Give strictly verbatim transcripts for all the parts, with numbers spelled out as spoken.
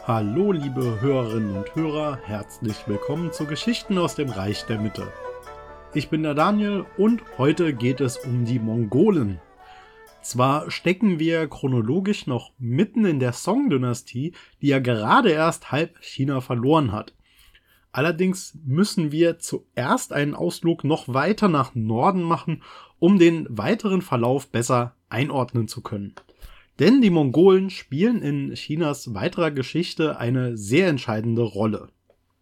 Hallo liebe Hörerinnen und Hörer, herzlich willkommen zu Geschichten aus dem Reich der Mitte. Ich bin der Daniel und heute geht es um die Mongolen. Zwar stecken wir chronologisch noch mitten in der Song-Dynastie, die ja gerade erst halb China verloren hat. Allerdings müssen wir zuerst einen Ausflug noch weiter nach Norden machen, um den weiteren Verlauf besser einordnen zu können. Denn die Mongolen spielen in Chinas weiterer Geschichte eine sehr entscheidende Rolle.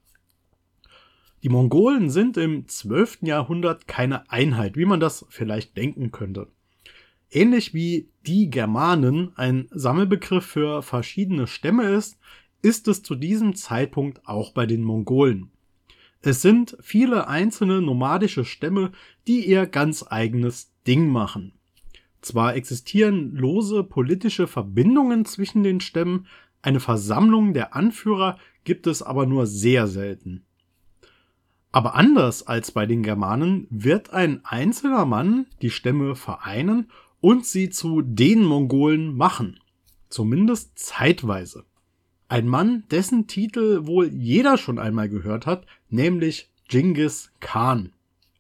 Die Mongolen sind im zwölften Jahrhundert keine Einheit, wie man das vielleicht denken könnte. Ähnlich wie die Germanen ein Sammelbegriff für verschiedene Stämme ist, ist es zu diesem Zeitpunkt auch bei den Mongolen. Es sind viele einzelne nomadische Stämme, die ihr ganz eigenes Ding machen. Zwar existieren lose politische Verbindungen zwischen den Stämmen, eine Versammlung der Anführer gibt es aber nur sehr selten. Aber anders als bei den Germanen wird ein einzelner Mann die Stämme vereinen und sie zu den Mongolen machen, zumindest zeitweise. Ein Mann, dessen Titel wohl jeder schon einmal gehört hat, nämlich Genghis Khan.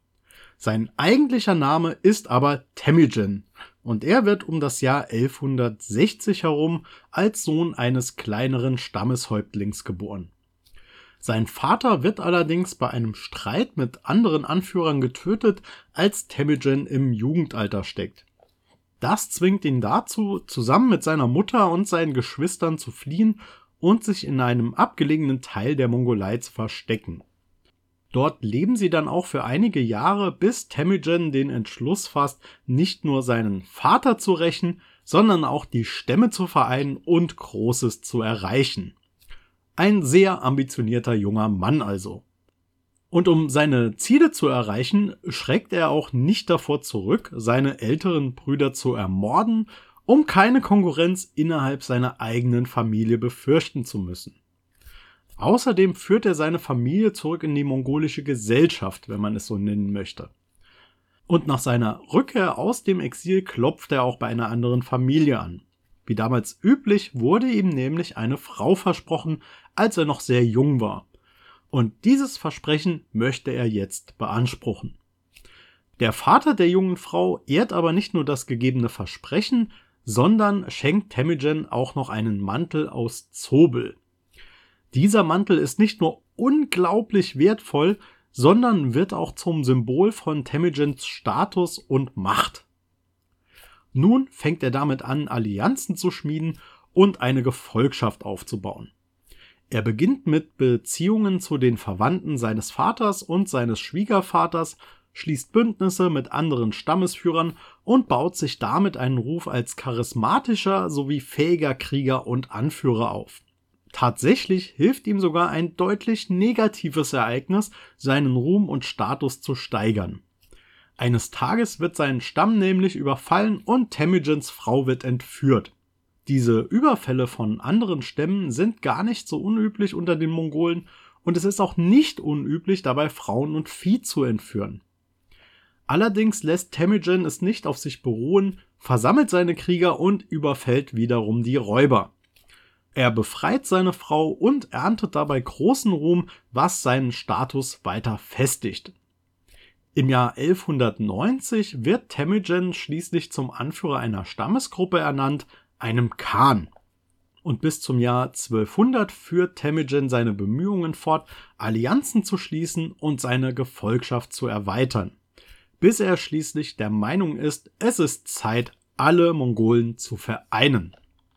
Sein eigentlicher Name ist aber Temüjin und er wird um das Jahr elfhundertsechzig herum als Sohn eines kleineren Stammeshäuptlings geboren. Sein Vater wird allerdings bei einem Streit mit anderen Anführern getötet, als Temüjin im Jugendalter steckt. Das zwingt ihn dazu, zusammen mit seiner Mutter und seinen Geschwistern zu fliehen und sich in einem abgelegenen Teil der Mongolei zu verstecken. Dort leben sie dann auch für einige Jahre, bis Temüjin den Entschluss fasst, nicht nur seinen Vater zu rächen, sondern auch die Stämme zu vereinen und Großes zu erreichen. Ein sehr ambitionierter junger Mann also. Und um seine Ziele zu erreichen, schreckt er auch nicht davor zurück, seine älteren Brüder zu ermorden, um keine Konkurrenz innerhalb seiner eigenen Familie befürchten zu müssen. Außerdem führt er seine Familie zurück in die mongolische Gesellschaft, wenn man es so nennen möchte. Und nach seiner Rückkehr aus dem Exil klopft er auch bei einer anderen Familie an. Wie damals üblich wurde ihm nämlich eine Frau versprochen, als er noch sehr jung war. Und dieses Versprechen möchte er jetzt beanspruchen. Der Vater der jungen Frau ehrt aber nicht nur das gegebene Versprechen, sondern schenkt Temüjin auch noch einen Mantel aus Zobel. Dieser Mantel ist nicht nur unglaublich wertvoll, sondern wird auch zum Symbol von Temüjins Status und Macht. Nun fängt er damit an, Allianzen zu schmieden und eine Gefolgschaft aufzubauen. Er beginnt mit Beziehungen zu den Verwandten seines Vaters und seines Schwiegervaters, schließt Bündnisse mit anderen Stammesführern und baut sich damit einen Ruf als charismatischer sowie fähiger Krieger und Anführer auf. Tatsächlich hilft ihm sogar ein deutlich negatives Ereignis, seinen Ruhm und Status zu steigern. Eines Tages wird sein Stamm nämlich überfallen und Temüjins Frau wird entführt. Diese Überfälle von anderen Stämmen sind gar nicht so unüblich unter den Mongolen und es ist auch nicht unüblich, dabei Frauen und Vieh zu entführen. Allerdings lässt Temüjin es nicht auf sich beruhen, versammelt seine Krieger und überfällt wiederum die Räuber. Er befreit seine Frau und erntet dabei großen Ruhm, was seinen Status weiter festigt. Im Jahr elfhundertneunzig wird Temüjin schließlich zum Anführer einer Stammesgruppe ernannt, einem Khan. Und bis zum Jahr zwölfhundert führt Temüjin seine Bemühungen fort, Allianzen zu schließen und seine Gefolgschaft zu erweitern, bis er schließlich der Meinung ist, es ist Zeit, alle Mongolen zu vereinen.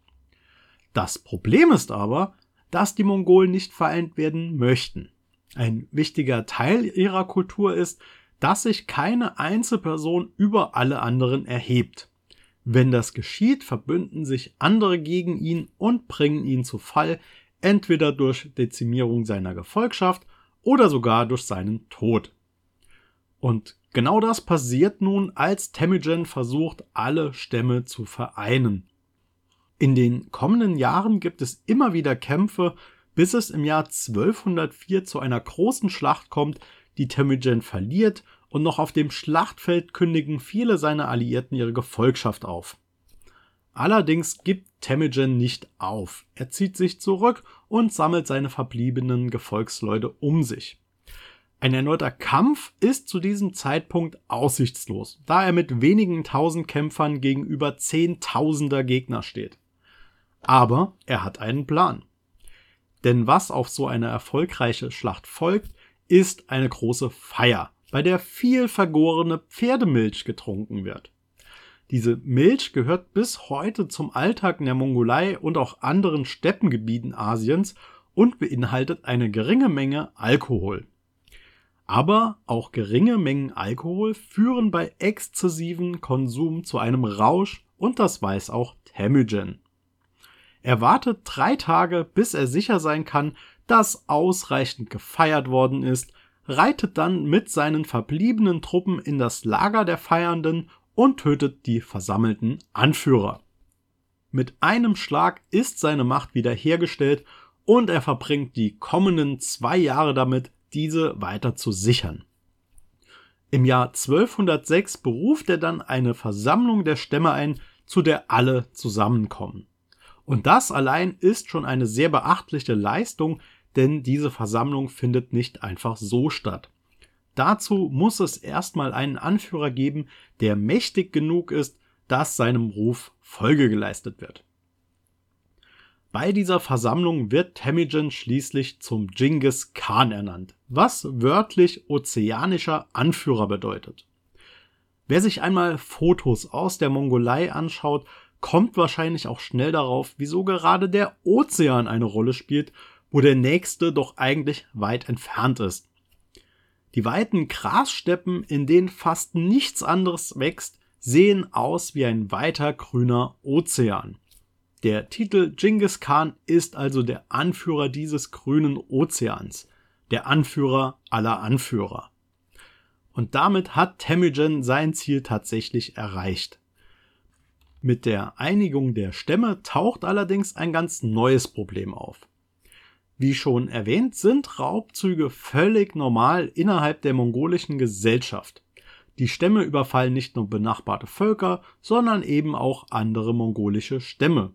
Das Problem ist aber, dass die Mongolen nicht vereint werden möchten. Ein wichtiger Teil ihrer Kultur ist, dass sich keine Einzelperson über alle anderen erhebt. Wenn das geschieht, verbünden sich andere gegen ihn und bringen ihn zu Fall, entweder durch Dezimierung seiner Gefolgschaft oder sogar durch seinen Tod. Und genau das passiert nun, als Temüjin versucht, alle Stämme zu vereinen. In den kommenden Jahren gibt es immer wieder Kämpfe, bis es im Jahr zwölfhundertvier zu einer großen Schlacht kommt, die Temüjin verliert, und noch auf dem Schlachtfeld kündigen viele seiner Alliierten ihre Gefolgschaft auf. Allerdings gibt Temujin nicht auf. Er zieht sich zurück und sammelt seine verbliebenen Gefolgsleute um sich. Ein erneuter Kampf ist zu diesem Zeitpunkt aussichtslos, da er mit wenigen tausend Kämpfern gegenüber zehntausender Gegner steht. Aber er hat einen Plan. Denn was auf so eine erfolgreiche Schlacht folgt, ist eine große Feier, bei der viel vergorene Pferdemilch getrunken wird. Diese Milch gehört bis heute zum Alltag in der Mongolei und auch anderen Steppengebieten Asiens und beinhaltet eine geringe Menge Alkohol. Aber auch geringe Mengen Alkohol führen bei exzessivem Konsum zu einem Rausch und das weiß auch Temujin. Er wartet drei Tage, bis er sicher sein kann, dass ausreichend gefeiert worden ist, reitet dann mit seinen verbliebenen Truppen in das Lager der Feiernden und tötet die versammelten Anführer. Mit einem Schlag ist seine Macht wiederhergestellt und er verbringt die kommenden zwei Jahre damit, diese weiter zu sichern. Im Jahr zwölfhundertsechs beruft er dann eine Versammlung der Stämme ein, zu der alle zusammenkommen. Und das allein ist schon eine sehr beachtliche Leistung, denn diese Versammlung findet nicht einfach so statt. Dazu muss es erstmal einen Anführer geben, der mächtig genug ist, dass seinem Ruf Folge geleistet wird. Bei dieser Versammlung wird Temujin schließlich zum Dschingis Khan ernannt, was wörtlich ozeanischer Anführer bedeutet. Wer sich einmal Fotos aus der Mongolei anschaut, kommt wahrscheinlich auch schnell darauf, wieso gerade der Ozean eine Rolle spielt, wo der nächste doch eigentlich weit entfernt ist. Die weiten Grassteppen, in denen fast nichts anderes wächst, sehen aus wie ein weiter grüner Ozean. Der Titel Dschingis Khan ist also der Anführer dieses grünen Ozeans, der Anführer aller Anführer. Und damit hat Temujin sein Ziel tatsächlich erreicht. Mit der Einigung der Stämme taucht allerdings ein ganz neues Problem auf. Wie schon erwähnt, sind Raubzüge völlig normal innerhalb der mongolischen Gesellschaft. Die Stämme überfallen nicht nur benachbarte Völker, sondern eben auch andere mongolische Stämme.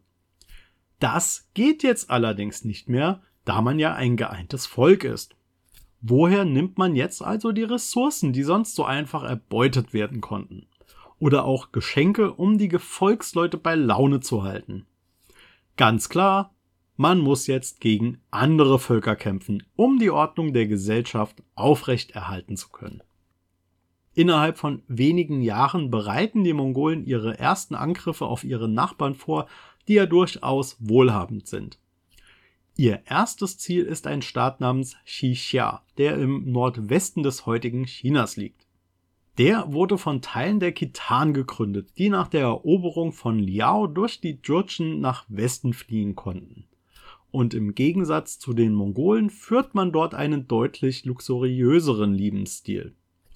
Das geht jetzt allerdings nicht mehr, da man ja ein geeintes Volk ist. Woher nimmt man jetzt also die Ressourcen, die sonst so einfach erbeutet werden konnten? Oder auch Geschenke, um die Gefolgsleute bei Laune zu halten? Ganz klar, man muss jetzt gegen andere Völker kämpfen, um die Ordnung der Gesellschaft aufrechterhalten zu können. Innerhalb von wenigen Jahren bereiten die Mongolen ihre ersten Angriffe auf ihre Nachbarn vor, die ja durchaus wohlhabend sind. Ihr erstes Ziel ist ein Staat namens Xixia, der im Nordwesten des heutigen Chinas liegt. Der wurde von Teilen der Khitan gegründet, die nach der Eroberung von Liao durch die Jurchen nach Westen fliehen konnten. Und im Gegensatz zu den Mongolen führt man dort einen deutlich luxuriöseren Lebensstil.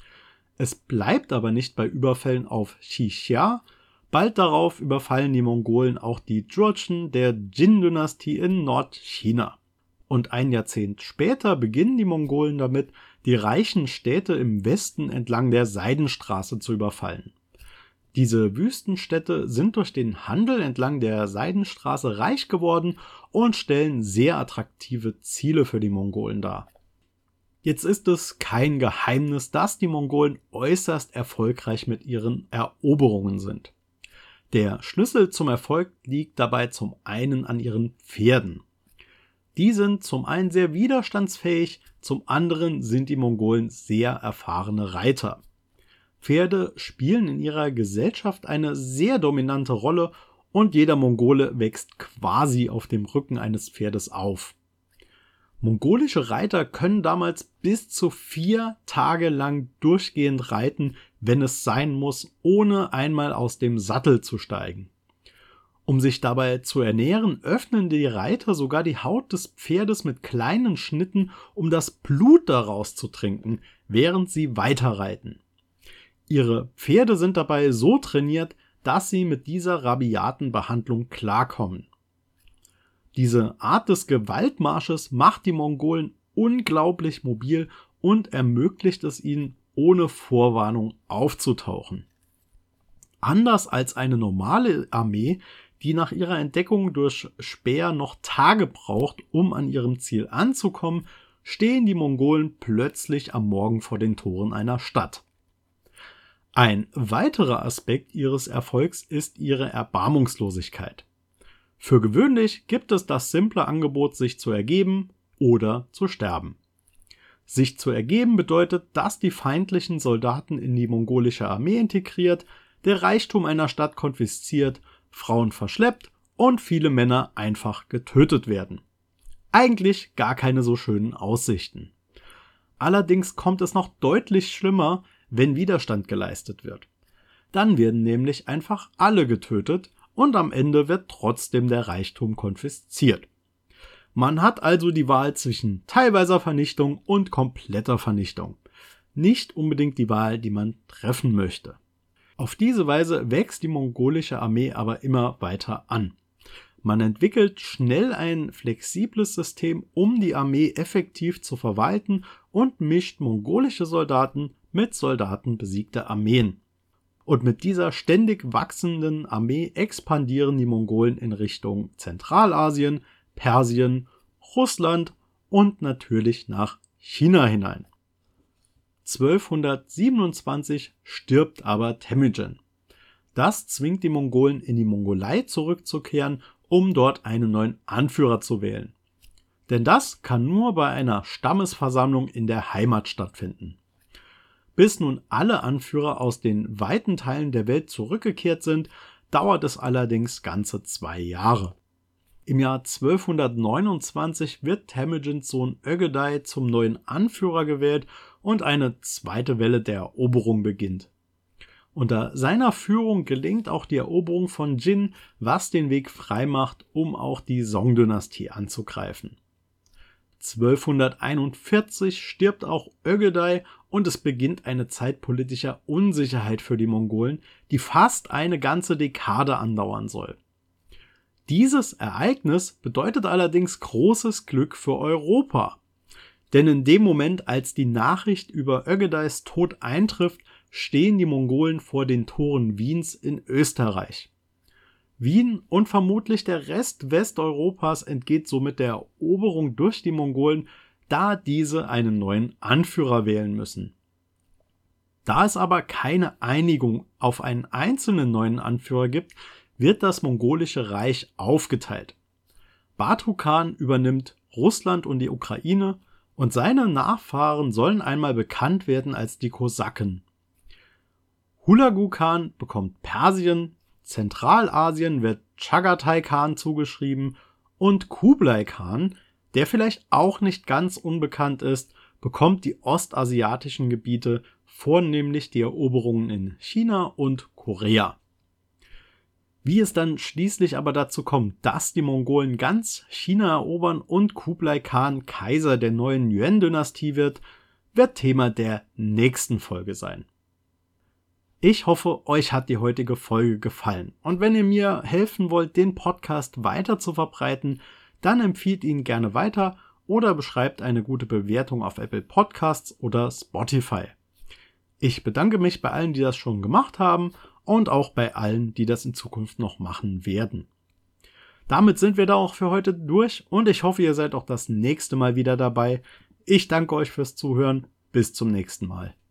Es bleibt aber nicht bei Überfällen auf Xixia. Bald darauf überfallen die Mongolen auch die Jurchen der Jin-Dynastie in Nordchina. Und ein Jahrzehnt später beginnen die Mongolen damit, die reichen Städte im Westen entlang der Seidenstraße zu überfallen. Diese Wüstenstädte sind durch den Handel entlang der Seidenstraße reich geworden und stellen sehr attraktive Ziele für die Mongolen dar. Jetzt ist es kein Geheimnis, dass die Mongolen äußerst erfolgreich mit ihren Eroberungen sind. Der Schlüssel zum Erfolg liegt dabei zum einen an ihren Pferden. Die sind zum einen sehr widerstandsfähig, zum anderen sind die Mongolen sehr erfahrene Reiter. Pferde spielen in ihrer Gesellschaft eine sehr dominante Rolle und jeder Mongole wächst quasi auf dem Rücken eines Pferdes auf. Mongolische Reiter können damals bis zu vier Tage lang durchgehend reiten, wenn es sein muss, ohne einmal aus dem Sattel zu steigen. Um sich dabei zu ernähren, öffnen die Reiter sogar die Haut des Pferdes mit kleinen Schnitten, um das Blut daraus zu trinken, während sie weiterreiten. Ihre Pferde sind dabei so trainiert, dass sie mit dieser rabiaten Behandlung klarkommen. Diese Art des Gewaltmarsches macht die Mongolen unglaublich mobil und ermöglicht es ihnen, ohne Vorwarnung aufzutauchen. Anders als eine normale Armee, die nach ihrer Entdeckung durch Speer noch Tage braucht, um an ihrem Ziel anzukommen, stehen die Mongolen plötzlich am Morgen vor den Toren einer Stadt. Ein weiterer Aspekt ihres Erfolgs ist ihre Erbarmungslosigkeit. Für gewöhnlich gibt es das simple Angebot, sich zu ergeben oder zu sterben. Sich zu ergeben bedeutet, dass die feindlichen Soldaten in die mongolische Armee integriert, der Reichtum einer Stadt konfisziert, Frauen verschleppt und viele Männer einfach getötet werden. Eigentlich gar keine so schönen Aussichten. Allerdings kommt es noch deutlich schlimmer, wenn Widerstand geleistet wird. Dann werden nämlich einfach alle getötet und am Ende wird trotzdem der Reichtum konfisziert. Man hat also die Wahl zwischen teilweiser Vernichtung und kompletter Vernichtung. Nicht unbedingt die Wahl, die man treffen möchte. Auf diese Weise wächst die mongolische Armee aber immer weiter an. Man entwickelt schnell ein flexibles System, um die Armee effektiv zu verwalten und mischt mongolische Soldaten mit Soldaten besiegter Armeen. Und mit dieser ständig wachsenden Armee expandieren die Mongolen in Richtung Zentralasien, Persien, Russland und natürlich nach China hinein. zwölfhundertsiebenundzwanzig stirbt aber Temüjin. Das zwingt die Mongolen in die Mongolei zurückzukehren, um dort einen neuen Anführer zu wählen. Denn das kann nur bei einer Stammesversammlung in der Heimat stattfinden. Bis nun alle Anführer aus den weiten Teilen der Welt zurückgekehrt sind, dauert es allerdings ganze zwei Jahre. Im Jahr zwölfhundertneunundzwanzig wird Temüjins Sohn Ögedei zum neuen Anführer gewählt und eine zweite Welle der Eroberung beginnt. Unter seiner Führung gelingt auch die Eroberung von Jin, was den Weg freimacht, um auch die Song-Dynastie anzugreifen. zwölfhunderteinundvierzig stirbt auch Ögedei und es beginnt eine Zeit politischer Unsicherheit für die Mongolen, die fast eine ganze Dekade andauern soll. Dieses Ereignis bedeutet allerdings großes Glück für Europa. Denn in dem Moment, als die Nachricht über Ögedeis Tod eintrifft, stehen die Mongolen vor den Toren Wiens in Österreich. Wien und vermutlich der Rest Westeuropas entgeht somit der Eroberung durch die Mongolen, da diese einen neuen Anführer wählen müssen. Da es aber keine Einigung auf einen einzelnen neuen Anführer gibt, wird das mongolische Reich aufgeteilt. Batu Khan übernimmt Russland und die Ukraine und seine Nachfahren sollen einmal bekannt werden als die Kosaken. Hulagu Khan bekommt Persien, Zentralasien wird Chagatai Khan zugeschrieben und Kublai Khan, der vielleicht auch nicht ganz unbekannt ist, bekommt die ostasiatischen Gebiete, vornehmlich die Eroberungen in China und Korea. Wie es dann schließlich aber dazu kommt, dass die Mongolen ganz China erobern und Kublai Khan Kaiser der neuen Yuan-Dynastie wird, wird Thema der nächsten Folge sein. Ich hoffe, euch hat die heutige Folge gefallen. Und wenn ihr mir helfen wollt, den Podcast weiter zu verbreiten, dann empfiehlt ihn gerne weiter oder beschreibt eine gute Bewertung auf Apple Podcasts oder Spotify. Ich bedanke mich bei allen, die das schon gemacht haben und auch bei allen, die das in Zukunft noch machen werden. Damit sind wir da auch für heute durch und ich hoffe, ihr seid auch das nächste Mal wieder dabei. Ich danke euch fürs Zuhören. Bis zum nächsten Mal.